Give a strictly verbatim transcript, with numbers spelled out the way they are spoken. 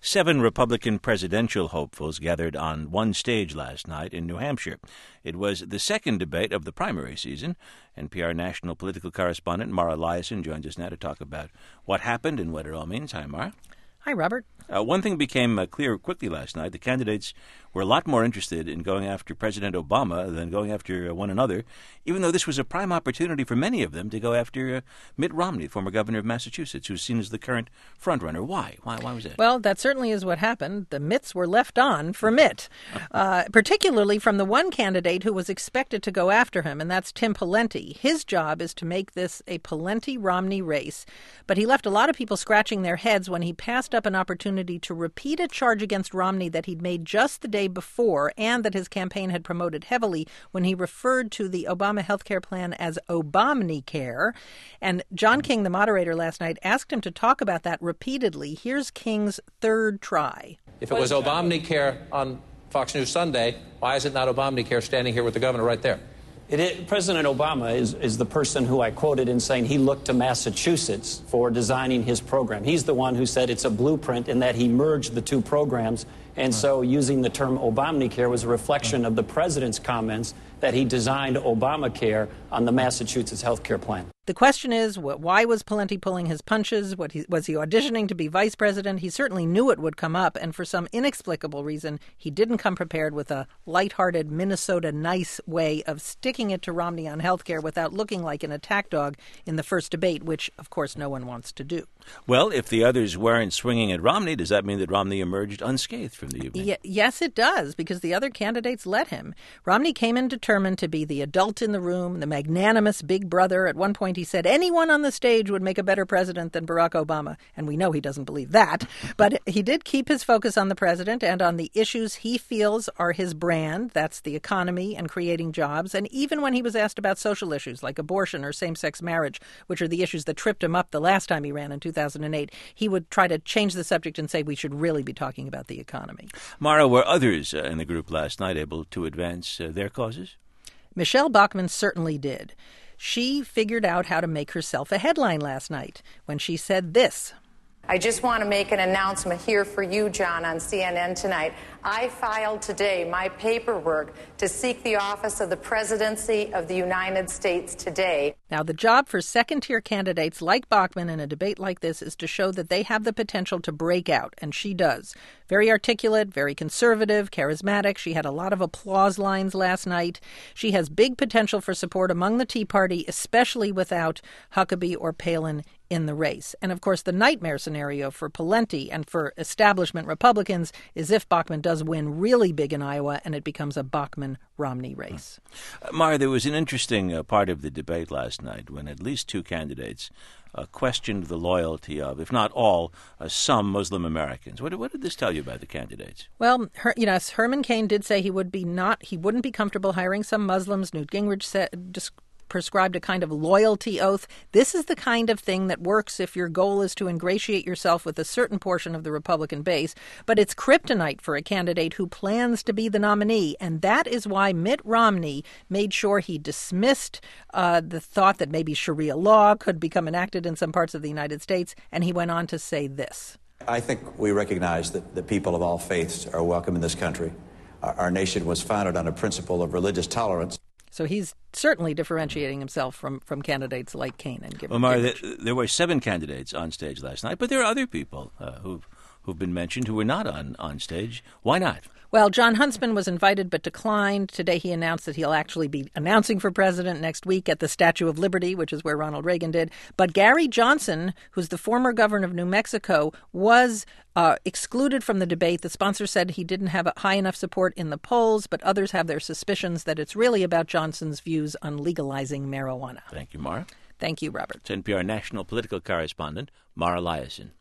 Seven Republican presidential hopefuls gathered on one stage last night in New Hampshire. It was the second debate of the primary season. N P R national political correspondent Mara Liasson joins us now to talk about what happened and what it all means. Hi, Mara. Hi, Robert. Uh, one thing became uh, clear quickly last night. The candidates were a lot more interested in going after President Obama than going after uh, one another, even though this was a prime opportunity for many of them to go after uh, Mitt Romney, former governor of Massachusetts, who's seen as the current frontrunner. Why? Why Why was that? Well, that certainly is what happened. The mitts were left on for Mitt, uh, particularly from the one candidate who was expected to go after him, and that's Tim Pawlenty. His job is to make this a Pawlenty-Romney race, but he left a lot of people scratching their heads when he passed up an opportunity to repeat a charge against Romney that he'd made just the day before and that his campaign had promoted heavily when he referred to the Obama health care plan as Obamacare. And John King, the moderator last night, asked him to talk about that repeatedly. Here's King's third try. If it was Obamacare on Fox News Sunday, why is it not Obamacare standing here with the governor right there? It is, President Obama is, is the person who I quoted in saying he looked to Massachusetts for designing his program. He's the one who said it's a blueprint in that he merged the two programs. And so using the term Obamacare was a reflection of the president's comments that he designed Obamacare on the Massachusetts health care plan. The question is, what, why was Pawlenty pulling his punches? What he, was he auditioning to be vice president? He certainly knew it would come up, and for some inexplicable reason, he didn't come prepared with a lighthearted, Minnesota nice way of sticking it to Romney on health care without looking like an attack dog in the first debate, which, of course, no one wants to do. Well, if the others weren't swinging at Romney, does that mean that Romney emerged unscathed from the evening? Y- yes, it does, because the other candidates let him. Romney came in determined to be the adult in the room, the magnanimous big brother. At one point, he said anyone on the stage would make a better president than Barack Obama, and we know he doesn't believe that. But he did keep his focus on the president and on the issues he feels are his brand. That's the economy and creating jobs. And even when he was asked about social issues like abortion or same-sex marriage, which are the issues that tripped him up the last time he ran in two thousand eight, he would try to change the subject and say we should really be talking about the economy. Mara, were others uh, in the group last night able to advance uh, their causes? Michelle Bachmann certainly did. She figured out how to make herself a headline last night when she said this. I just want to make an announcement here for you, John, on C N N tonight. I filed today my paperwork to seek the office of the presidency of the United States today. Now, the job for second-tier candidates like Bachmann in a debate like this is to show that they have the potential to break out, and she does. Very articulate, very conservative, charismatic. She had a lot of applause lines last night. She has big potential for support among the Tea Party, especially without Huckabee or Palin in the race. And, of course, the nightmare scenario for Pawlenty and for establishment Republicans is if Bachmann does win really big in Iowa and it becomes a Bachmann-Romney race. Uh, Mara, there was an interesting uh, part of the debate last night when at least two candidates uh, questioned the loyalty of, if not all, uh, some Muslim Americans. What, what did this tell you about the candidates? Well, her, you know, Herman Cain did say he would be not, he wouldn't be comfortable hiring some Muslims. Newt Gingrich said, just prescribed a kind of loyalty oath. This is the kind of thing that works if your goal is to ingratiate yourself with a certain portion of the Republican base, but it's kryptonite for a candidate who plans to be the nominee, and that is why Mitt Romney made sure he dismissed uh, the thought that maybe Sharia law could become enacted in some parts of the United States, and he went on to say this. I think we recognize that the people of all faiths are welcome in this country. Our, our nation was founded on a principle of religious tolerance. So he's certainly differentiating himself from, from candidates like Cain and Gibbons. Well, Mara, there, there were seven candidates on stage last night, but there are other people uh, who've, who've been mentioned who were not on, on stage. Why not? Well, John Huntsman was invited but declined. Today he announced that he'll actually be announcing for president next week at the Statue of Liberty, which is where Ronald Reagan did. But Gary Johnson, who's the former governor of New Mexico, was uh, excluded from the debate. The sponsor said he didn't have high enough support in the polls, but others have their suspicions that it's really about Johnson's views on legalizing marijuana. Thank you, Mara. Thank you, Robert. It's N P R national political correspondent Mara Liasson.